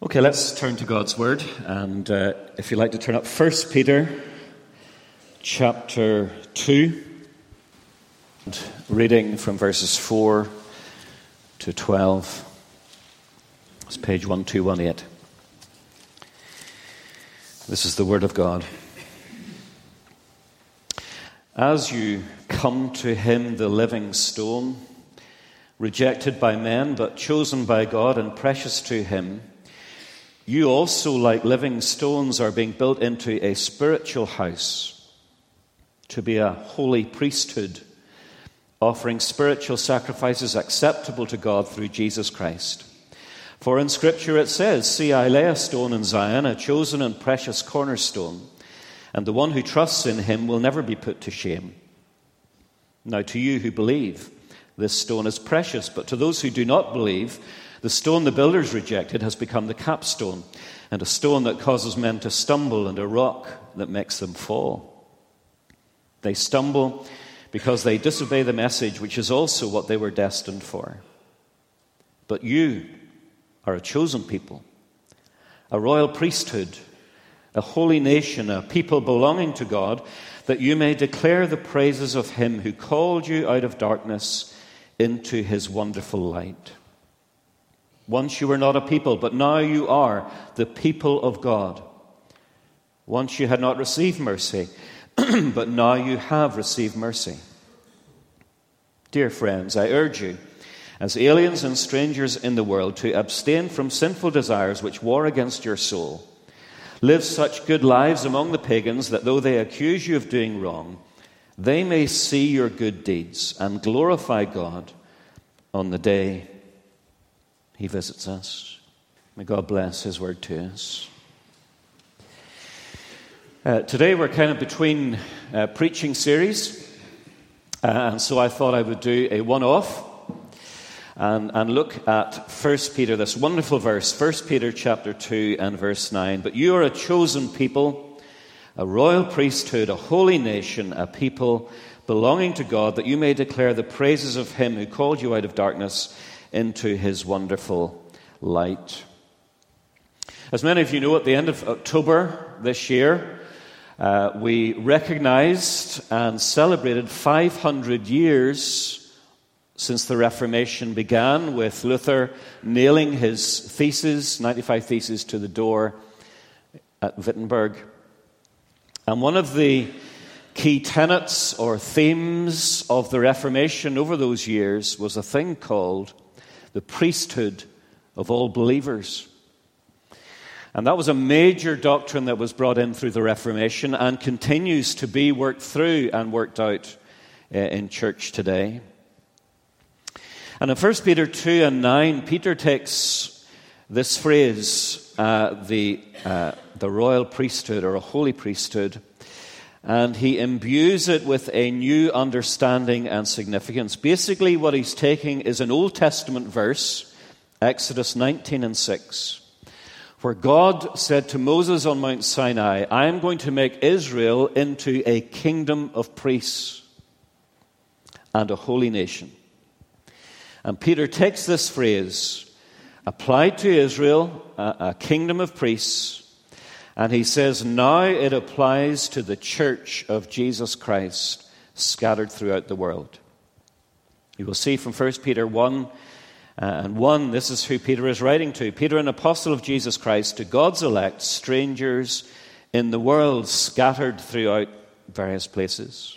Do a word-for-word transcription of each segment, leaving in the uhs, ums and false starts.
Okay, let's turn to God's Word, and uh, if you'd like to turn up First Peter chapter two, and reading from verses four to twelve. It's page one two one eight. This is the Word of God. As you come to him, the living stone, rejected by men but chosen by God and precious to him, you also, like living stones, are being built into a spiritual house to be a holy priesthood, offering spiritual sacrifices acceptable to God through Jesus Christ. For in Scripture it says, "See, I lay a stone in Zion, a chosen and precious cornerstone, and the one who trusts in him will never be put to shame." Now to you who believe, this stone is precious, but to those who do not believe, the stone the builders rejected has become the capstone, and a stone that causes men to stumble, and a rock that makes them fall. They stumble because they disobey the message, which is also what they were destined for. But you are a chosen people, a royal priesthood, a holy nation, a people belonging to God, that you may declare the praises of him who called you out of darkness into his wonderful light. Once you were not a people, but now you are the people of God. Once you had not received mercy, but now you have received mercy. Dear friends, I urge you, as aliens and strangers in the world, to abstain from sinful desires which war against your soul. Live such good lives among the pagans that though they accuse you of doing wrong, they may see your good deeds and glorify God on the day he visits us. May God bless his word to us. Uh, today we're kind of between uh, preaching series, uh, and so I thought I would do a one-off and, and look at First Peter, this wonderful verse, First Peter chapter two and verse nine. But you are a chosen people, a royal priesthood, a holy nation, a people belonging to God, that you may declare the praises of him who called you out of darkness into his wonderful light. As many of you know, at the end of October this year, uh, we recognized and celebrated five hundred years since the Reformation began, with Luther nailing his theses, ninety-five theses, to the door at Wittenberg. And one of the key tenets or themes of the Reformation over those years was a thing called the priesthood of all believers. And that was a major doctrine that was brought in through the Reformation and continues to be worked through and worked out uh, in church today. And in First Peter two and nine, Peter takes this phrase, uh, the, uh, the royal priesthood or a holy priesthood, and he imbues it with a new understanding and significance. Basically, what he's taking is an Old Testament verse, Exodus nineteen and six, where God said to Moses on Mount Sinai, "I am going to make Israel into a kingdom of priests and a holy nation." And Peter takes this phrase, applied to Israel, a, a kingdom of priests, and he says, now it applies to the church of Jesus Christ scattered throughout the world. You will see from First Peter one uh, and one, this is who Peter is writing to. Peter, an apostle of Jesus Christ, to God's elect, strangers in the world scattered throughout various places.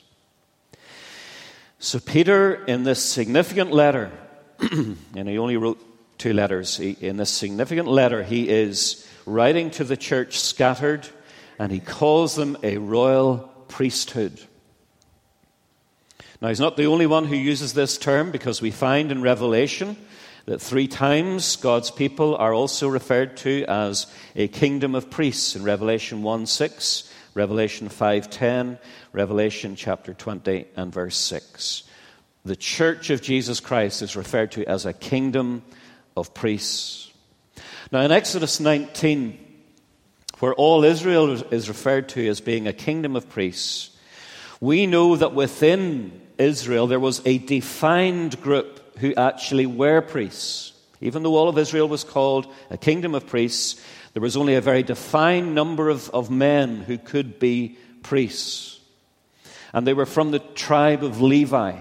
So Peter, in this significant letter, and he only wrote two letters, he, in this significant letter, he is writing to the church scattered, and he calls them a royal priesthood. Now, he's not the only one who uses this term, because we find in Revelation that three times God's people are also referred to as a kingdom of priests. In Revelation one six, Revelation five ten, Revelation chapter twenty and verse six. The church of Jesus Christ is referred to as a kingdom of priests. Now in Exodus nineteen, where all Israel is referred to as being a kingdom of priests, we know that within Israel there was a defined group who actually were priests. Even though all of Israel was called a kingdom of priests, there was only a very defined number of, of men who could be priests. And they were from the tribe of Levi.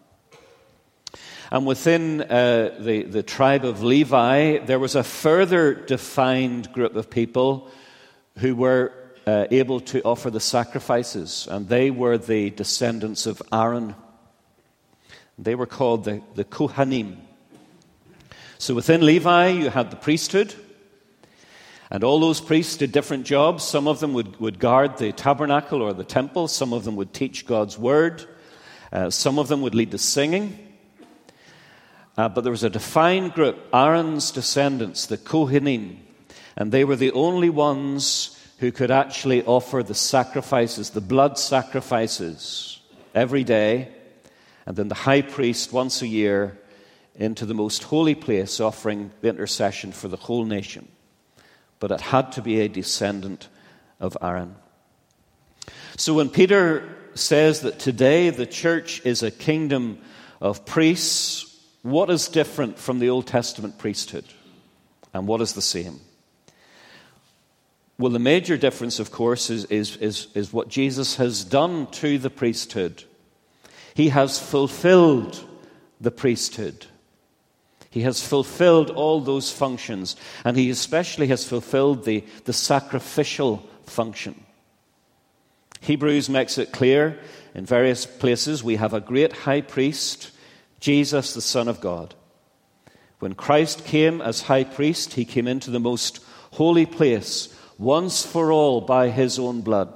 And within uh, the, the tribe of Levi, there was a further defined group of people who were uh, able to offer the sacrifices. And they were the descendants of Aaron. They were called the, the Kohanim. So within Levi, you had the priesthood. And all those priests did different jobs. Some of them would, would guard the tabernacle or the temple. Some of them would teach God's word. Uh, some of them would lead the singing. Uh, but there was a defined group, Aaron's descendants, the Kohanim. And they were the only ones who could actually offer the sacrifices, the blood sacrifices, every day. And then the high priest, once a year, into the most holy place, offering the intercession for the whole nation. But it had to be a descendant of Aaron. So when Peter says that today the church is a kingdom of priests, what is different from the Old Testament priesthood? And what is the same? Well, the major difference, of course, is, is, is, is what Jesus has done to the priesthood. He has fulfilled the priesthood. He has fulfilled all those functions, and he especially has fulfilled the, the sacrificial function. Hebrews makes it clear in various places we have a great high priest, Jesus, the Son of God. When Christ came as high priest, he came into the most holy place once for all by his own blood.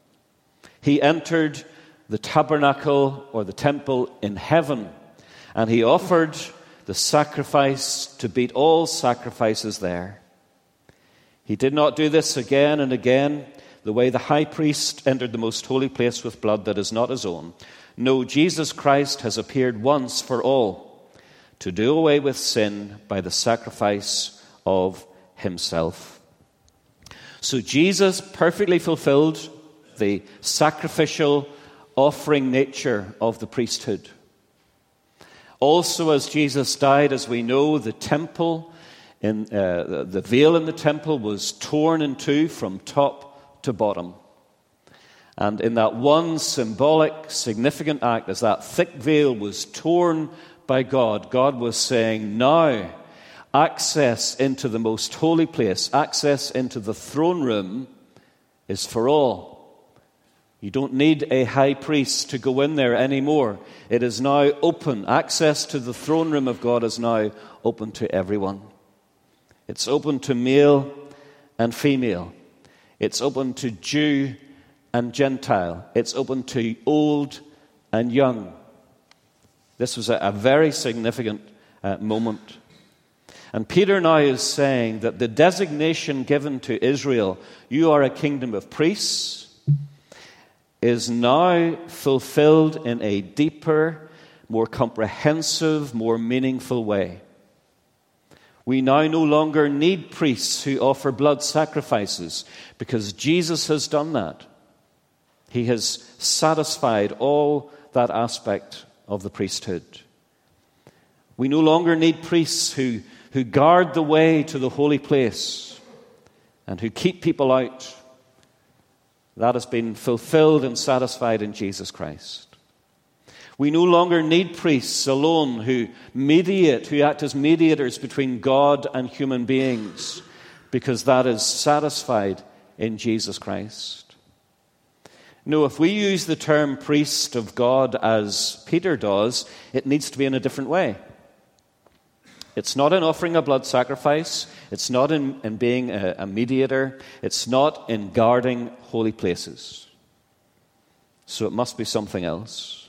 He entered the tabernacle or the temple in heaven, and he offered the sacrifice to beat all sacrifices there. He did not do this again and again, the way the high priest entered the most holy place with blood that is not his own. No, Jesus Christ has appeared once for all to do away with sin by the sacrifice of himself. So Jesus perfectly fulfilled the sacrificial offering nature of the priesthood. Also, as Jesus died, as we know, the temple, in, uh, the veil in the temple was torn in two from top to bottom. And in that one symbolic, significant act, as that thick veil was torn by God, God was saying, now, access into the most holy place, access into the throne room is for all. You don't need a high priest to go in there anymore. It is now open. Access to the throne room of God is now open to everyone. It's open to male and female. It's open to Jew and Gentile. It's open to old and young. This was a, a very significant uh, moment. And Peter now is saying that the designation given to Israel, you are a kingdom of priests, is now fulfilled in a deeper, more comprehensive, more meaningful way. We now no longer need priests who offer blood sacrifices because Jesus has done that. He has satisfied all that aspect of the priesthood. We no longer need priests who, who guard the way to the holy place and who keep people out. That has been fulfilled and satisfied in Jesus Christ. We no longer need priests alone who mediate, who act as mediators between God and human beings, because that is satisfied in Jesus Christ. No, if we use the term priest of God as Peter does, it needs to be in a different way. It's not in offering a blood sacrifice. It's not in, in being a, a mediator. It's not in guarding holy places. So it must be something else.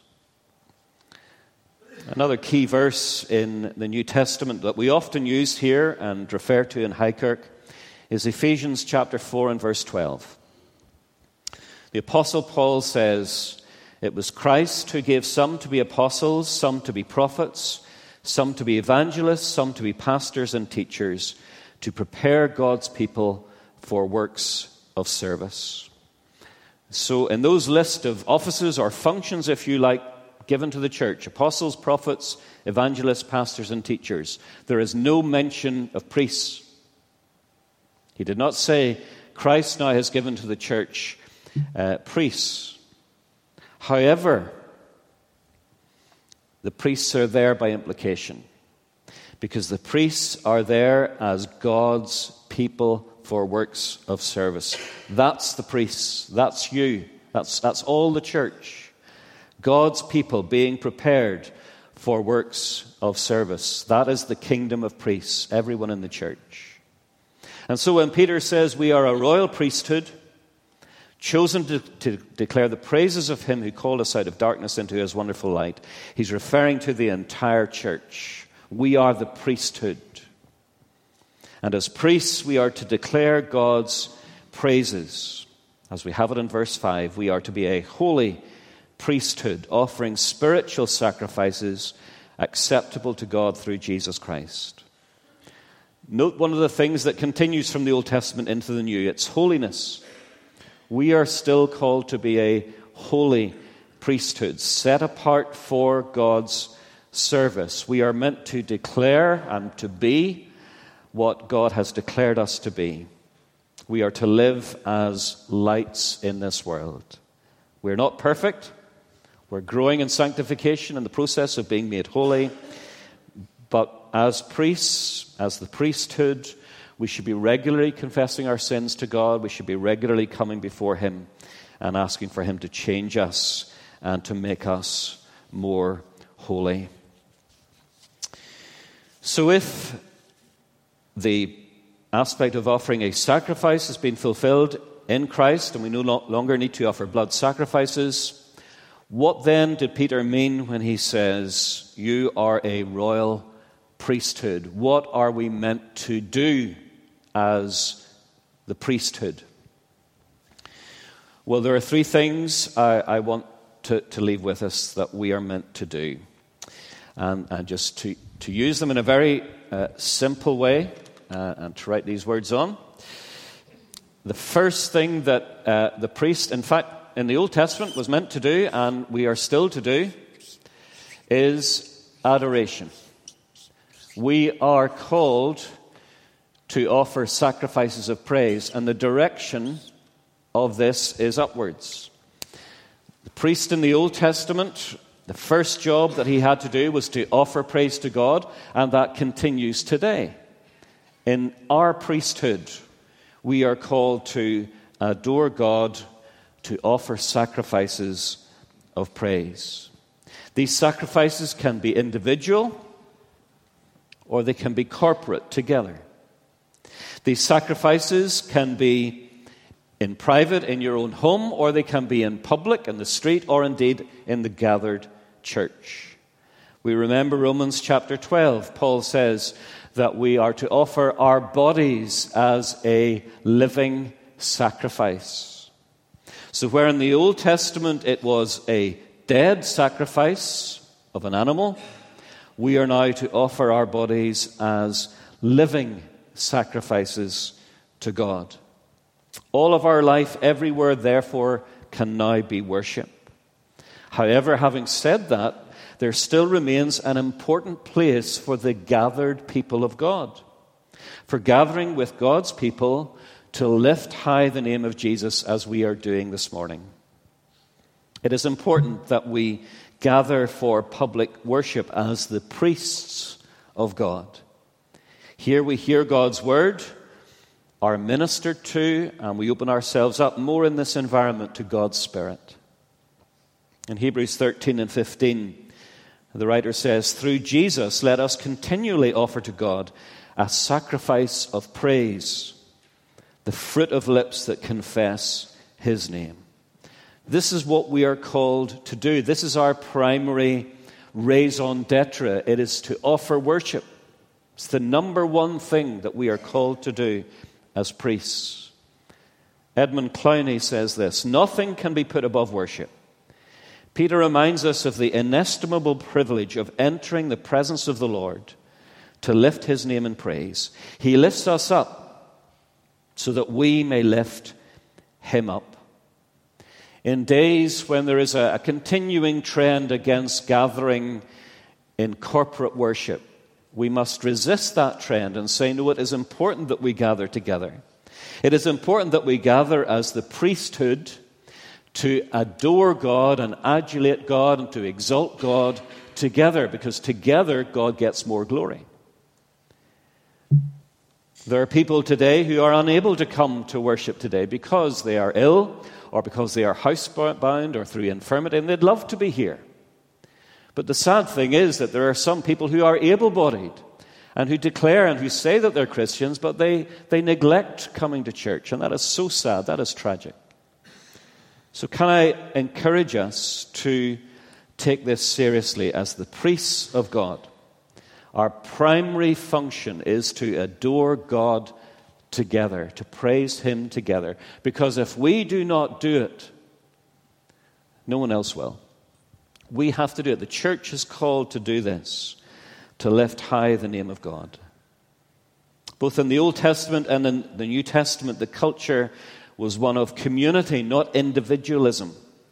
Another key verse in the New Testament that we often use here and refer to in Highkirk is Ephesians chapter four and verse twelve. The Apostle Paul says, "It was Christ who gave some to be apostles, some to be prophets, some to be evangelists, some to be pastors and teachers, to prepare God's people for works of service." So in those list of offices or functions, if you like, given to the church, apostles, prophets, evangelists, pastors, and teachers, there is no mention of priests. He did not say, Christ now has given to the church uh, priests. However, the priests are there by implication, because the priests are there as God's people for works of service. That's the priests. That's you. That's, that's all the church. God's people being prepared for works of service. That is the kingdom of priests, everyone in the church. And so when Peter says we are a royal priesthood, chosen to, to declare the praises of him who called us out of darkness into his wonderful light, he's referring to the entire church. We are the priesthood. And as priests, we are to declare God's praises. As we have it in verse five, we are to be a holy priesthood, offering spiritual sacrifices acceptable to God through Jesus Christ. Note one of the things that continues from the Old Testament into the New. It's holiness. We are still called to be a holy priesthood, set apart for God's service. We are meant to declare and to be what God has declared us to be. We are to live as lights in this world. We're not perfect. We're growing in sanctification in the process of being made holy. But as priests, as the priesthood, we should be regularly confessing our sins to God. We should be regularly coming before him and asking for him to change us and to make us more holy. So if the aspect of offering a sacrifice has been fulfilled in Christ, and we no longer need to offer blood sacrifices, what then did Peter mean when he says, you are a royal priesthood? What are we meant to do as the priesthood? Well, there are three things I, I want to, to leave with us that we are meant to do. And, and just to, to use them in a very uh, simple way, Uh, and to write these words on. The first thing that uh, the priest, in fact, in the Old Testament was meant to do, and we are still to do, is adoration. We are called to offer sacrifices of praise, and the direction of this is upwards. The priest in the Old Testament, the first job that he had to do was to offer praise to God, and that continues today. In our priesthood, we are called to adore God, to offer sacrifices of praise. These sacrifices can be individual or they can be corporate together. These sacrifices can be in private, in your own home, or they can be in public, in the street, or indeed in the gathered church. We remember Romans chapter twelve. Paul says that we are to offer our bodies as a living sacrifice. So where in the Old Testament it was a dead sacrifice of an animal, we are now to offer our bodies as living sacrifices to God. All of our life, everywhere, therefore, can now be worship. However, having said that, there still remains an important place for the gathered people of God, for gathering with God's people to lift high the name of Jesus as we are doing this morning. It is important that we gather for public worship as the priests of God. Here we hear God's word, are ministered to, and we open ourselves up more in this environment to God's Spirit. In Hebrews thirteen and fifteen, the writer says, through Jesus, let us continually offer to God a sacrifice of praise, the fruit of lips that confess his name. This is what we are called to do. This is our primary raison d'etre. It is to offer worship. It's the number one thing that we are called to do as priests. Edmund Clowney says this, nothing can be put above worship. Peter reminds us of the inestimable privilege of entering the presence of the Lord to lift his name in praise. He lifts us up so that we may lift him up. In days when there is a, a continuing trend against gathering in corporate worship, we must resist that trend and say, no, it is important that we gather together. It is important that we gather as the priesthood to adore God and adulate God and to exalt God together, because together God gets more glory. There are people today who are unable to come to worship today because they are ill or because they are housebound or through infirmity, and they'd love to be here. But the sad thing is that there are some people who are able-bodied and who declare and who say that they're Christians, but they, they neglect coming to church, and that is so sad. That is tragic. So can I encourage us to take this seriously as the priests of God? Our primary function is to adore God together, to praise Him together. Because if we do not do it, no one else will. We have to do it. The church is called to do this, to lift high the name of God. Both in the Old Testament and in the New Testament, the culture was one of community, not individualism.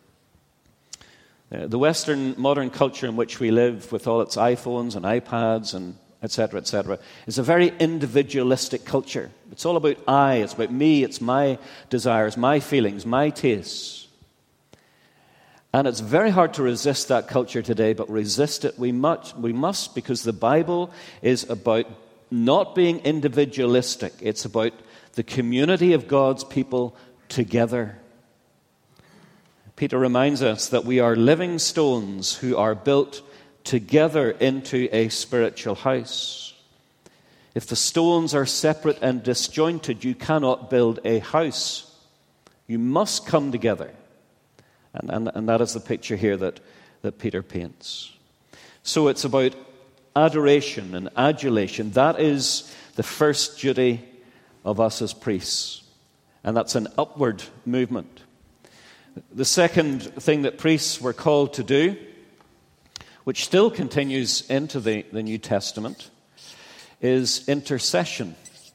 The Western modern culture in which we live, with all its iPhones and iPads and et cetera, et cetera, is a very individualistic culture. It's all about I, it's about me, it's my desires, my feelings, my tastes. And it's very hard to resist that culture today, but resist it we must, we must because the Bible is about not being individualistic. It's about the community of God's people together. Peter reminds us that we are living stones who are built together into a spiritual house. If the stones are separate and disjointed, you cannot build a house. You must come together. And, and, and that is the picture here that, that Peter paints. So it's about adoration and adulation. That is the first duty of us as priests. And that's an upward movement. The second thing that priests were called to do, which still continues into the, the New Testament, is intercession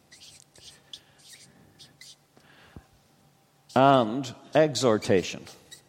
and exhortation.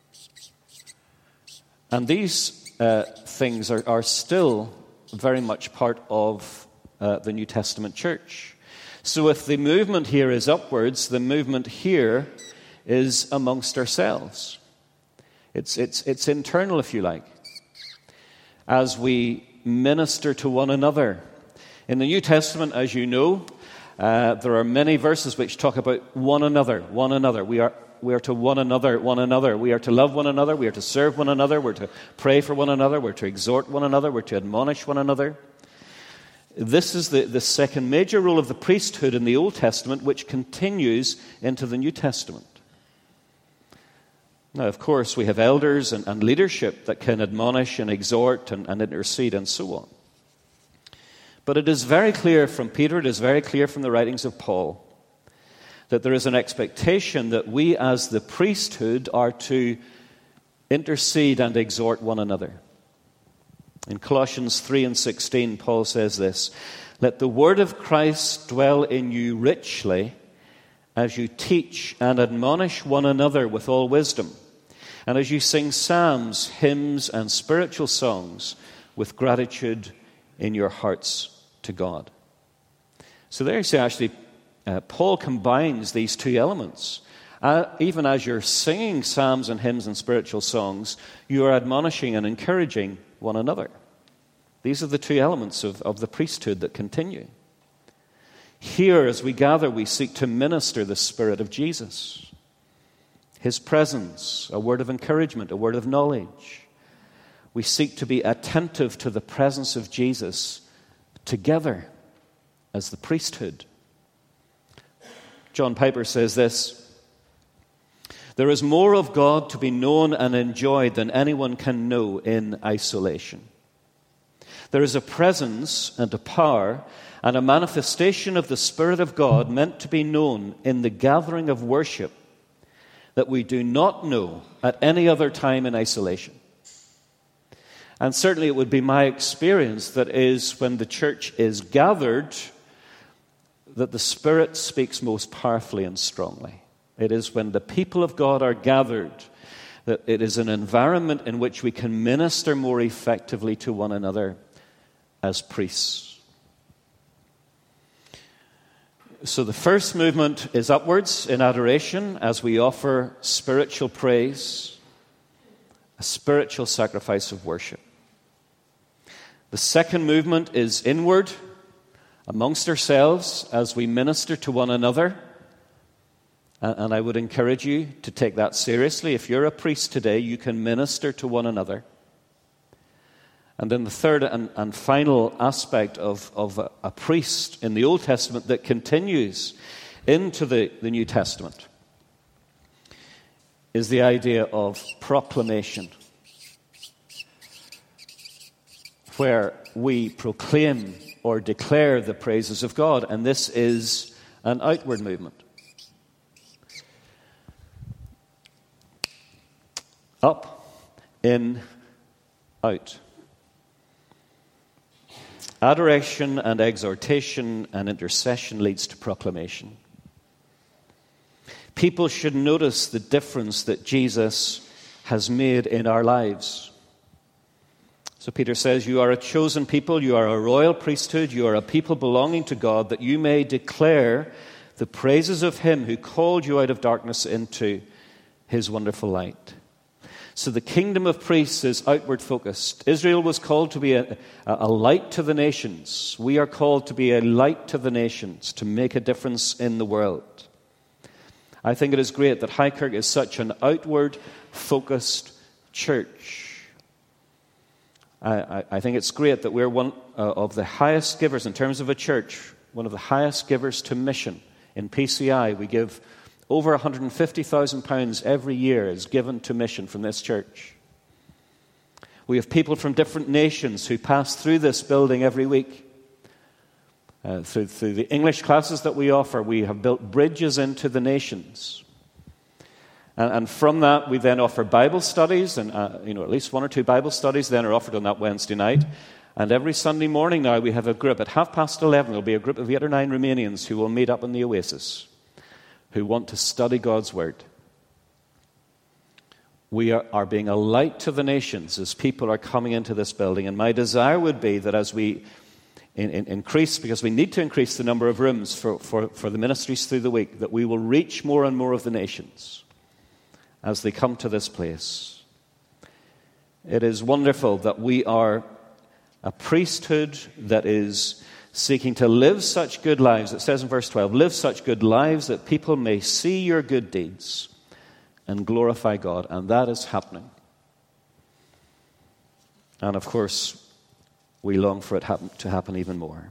And these uh, things are, are still very much part of uh, the New Testament church. So if the movement here is upwards, the movement here is amongst ourselves. It's, it's, it's internal, if you like, as we minister to one another. In the New Testament, as you know, uh, there are many verses which talk about one another, one another. We are, we are to one another, one another. We are to love one another. We are to serve one another. We're to pray for one another. We're to exhort one another. We're to admonish one another. This is the, the second major role of the priesthood in the Old Testament, which continues into the New Testament. Now, of course, we have elders and, and leadership that can admonish and exhort and, and intercede and so on. But it is very clear from Peter, it is very clear from the writings of Paul, that there is an expectation that we as the priesthood are to intercede and exhort one another. In Colossians three and sixteen, Paul says this, "Let the word of Christ dwell in you richly, as you teach and admonish one another with all wisdom, and as you sing psalms, hymns, and spiritual songs with gratitude in your hearts to God." So there you see, actually, uh, Paul combines these two elements. Uh, even as you're singing psalms and hymns and spiritual songs, you are admonishing and encouraging one another. These are the two elements of, of the priesthood that continue. Here, as we gather, we seek to minister the Spirit of Jesus, His presence, a word of encouragement, a word of knowledge. We seek to be attentive to the presence of Jesus together as the priesthood. John Piper says this, "There is more of God to be known and enjoyed than anyone can know in isolation. There is a presence and a power and a manifestation of the Spirit of God meant to be known in the gathering of worship that we do not know at any other time in isolation." And certainly it would be my experience that is when the church is gathered that the Spirit speaks most powerfully and strongly. It is when the people of God are gathered that it is an environment in which we can minister more effectively to one another as priests. So the first movement is upwards in adoration as we offer spiritual praise, a spiritual sacrifice of worship. The second movement is inward amongst ourselves as we minister to one another. And I would encourage you to take that seriously. If you're a priest today, you can minister to one another. And then the third and, and final aspect of, of a, a priest in the Old Testament that continues into the, the New Testament is the idea of proclamation, where we proclaim or declare the praises of God. And this is an outward movement. Up, in, out. Adoration and exhortation and intercession leads to proclamation. People should notice the difference that Jesus has made in our lives. So Peter says, you are a chosen people, you are a royal priesthood, you are a people belonging to God, that you may declare the praises of him who called you out of darkness into his wonderful light. So the kingdom of priests is outward focused. Israel was called to be a, a light to the nations. We are called to be a light to the nations, to make a difference in the world. I think it is great that Highkirk is such an outward focused church. I, I, I think it's great that we're one uh, of the highest givers in terms of a church, one of the highest givers to mission. In P C I, we give over one hundred fifty thousand pounds every year is given to mission from this church. We have people from different nations who pass through this building every week. Uh, through, through the English classes that we offer, we have built bridges into the nations. And, and from that, we then offer Bible studies, and uh, you know, at least one or two Bible studies then are offered on that Wednesday night. And every Sunday morning now, we have a group. At half past eleven, there will be a group of eight or nine Romanians who will meet up in the Oasis, who want to study God's Word. We are, are being a light to the nations as people are coming into this building. And my desire would be that as we in, in, increase, because we need to increase the number of rooms for, for, for the ministries through the week, that we will reach more and more of the nations as they come to this place. It is wonderful that we are a priesthood that is seeking to live such good lives. It says in verse twelve, live such good lives that people may see your good deeds and glorify God. And that is happening. And of course, we long for it happen, to happen even more.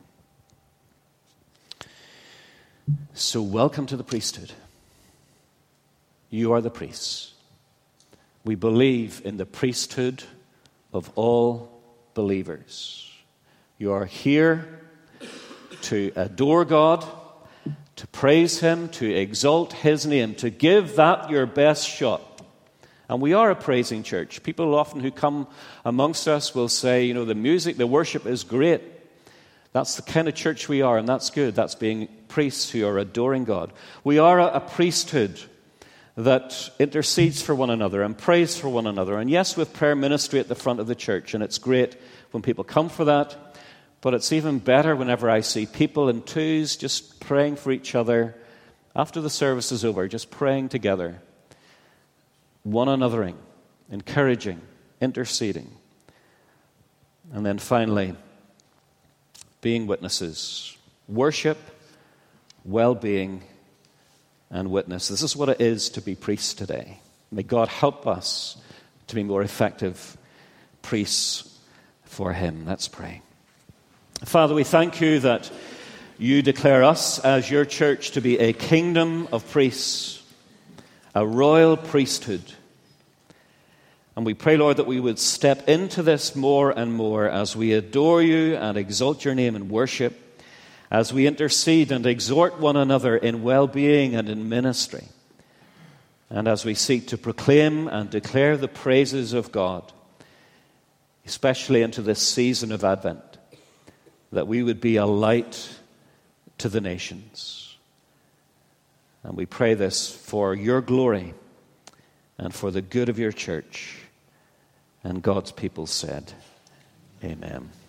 So welcome to the priesthood. You are the priests. We believe in the priesthood of all believers. You are here to adore God, to praise him, to exalt his name, to give that your best shot. And we are a praising church. People often who come amongst us will say, you know, the music, the worship is great. That's the kind of church we are, and that's good. That's being priests who are adoring God. We are a, a priesthood that intercedes for one another and prays for one another. And yes, with prayer ministry at the front of the church, and it's great when people come for that. But it's even better whenever I see people in twos just praying for each other after the service is over, just praying together, one anothering, encouraging, interceding. And then finally, being witnesses. Worship, well-being, and witness. This is what it is to be priests today. May God help us to be more effective priests for him. Let's pray. Father, we thank you that you declare us as your church to be a kingdom of priests, a royal priesthood. And we pray, Lord, that we would step into this more and more as we adore you and exalt your name in worship, as we intercede and exhort one another in well-being and in ministry, and as we seek to proclaim and declare the praises of God, especially into this season of Advent, that we would be a light to the nations. And we pray this for your glory and for the good of your church. And God's people said, Amen.